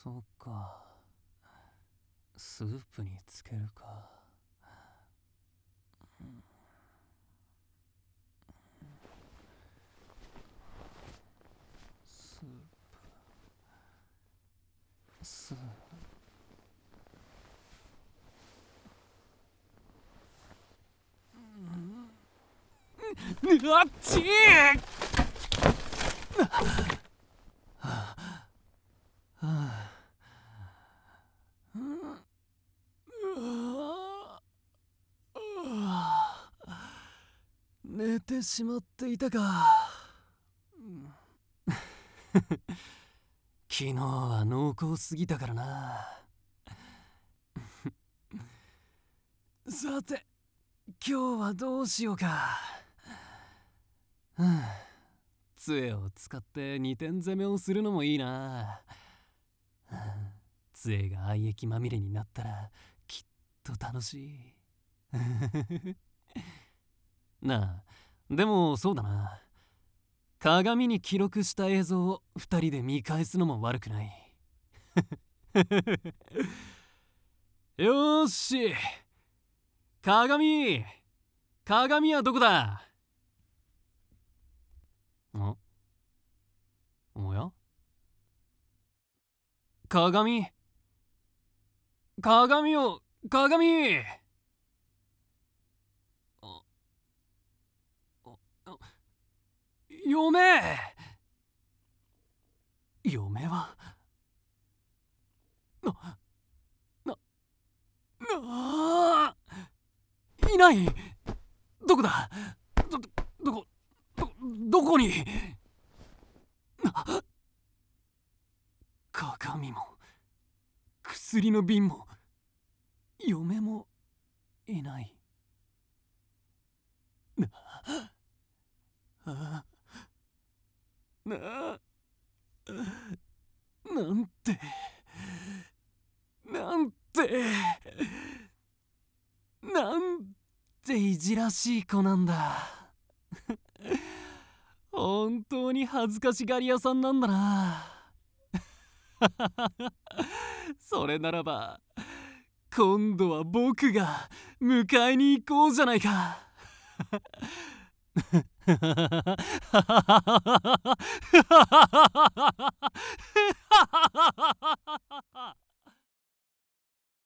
そうか。スープにつけるか。スープ、スープ、あっちー。寝てしまっていたか。昨日は濃厚すぎたからな。さて今日はどうしようか。杖を使って二点攻めをするのもいいな。杖が愛液まみれになったらきっと楽しい。なあ、でもそうだな。鏡に記録した映像を二人で見返すのも悪くない。よーし、鏡はどこだ。おや、鏡を嫁はいない。どこだ。どこに。鏡も薬の瓶も嫁もいない。なんていじらしい子なんだ。本当に恥ずかしがり屋さんなんだな。それならば今度は僕が迎えに行こうじゃないか。